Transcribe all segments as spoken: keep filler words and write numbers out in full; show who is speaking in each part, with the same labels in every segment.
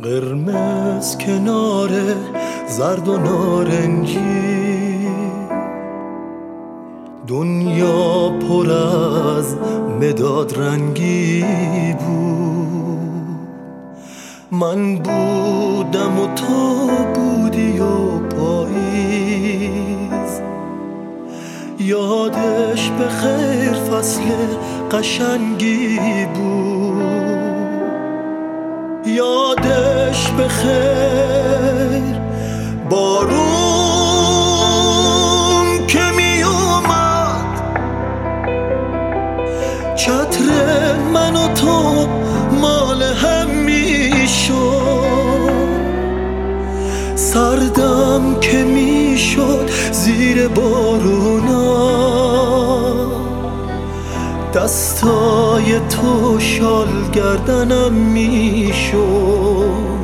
Speaker 1: قرمز کنار زرد و نارنجی، دنیا پر از مداد رنگی بود. من بودم و تو بودی و پاییز، یادش به خیر فصل قشنگی بود. یادش به خیر بارون که می اومد، چتر من و تو مال هم می شد. سردم که می شد زیر بارونا، دستای تو شال گردنم می شد.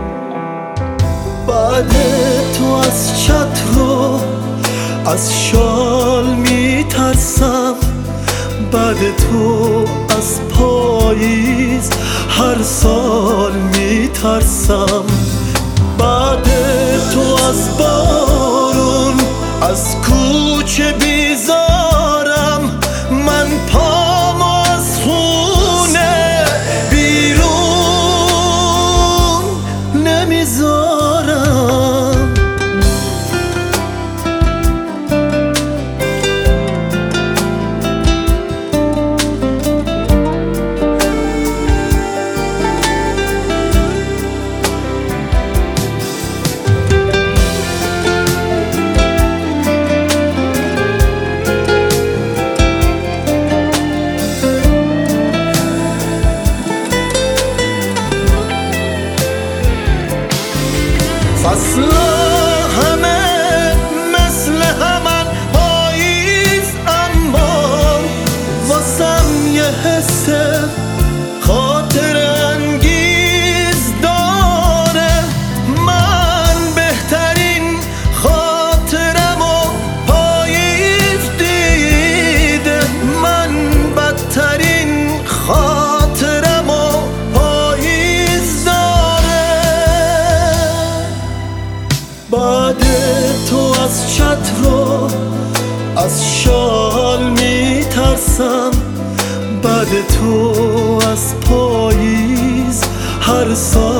Speaker 1: بعد تو از چتر و از شال می ترسم، بعد تو از پاییز هر سال می ترسم. بعد تو از بارون از کوچه بیزارم، من پامو از خونه بیرون نمیذارم. فصلا همه مثل همن پاییز، اما واسم یه حس خاطر انگیز داره. من بهترین خاطرم و پاییز دیده، من بدترین خاطرم و پاییز داره. بعد تو از چتر و از شال می ترسم، بعد تو از پاییز هر سال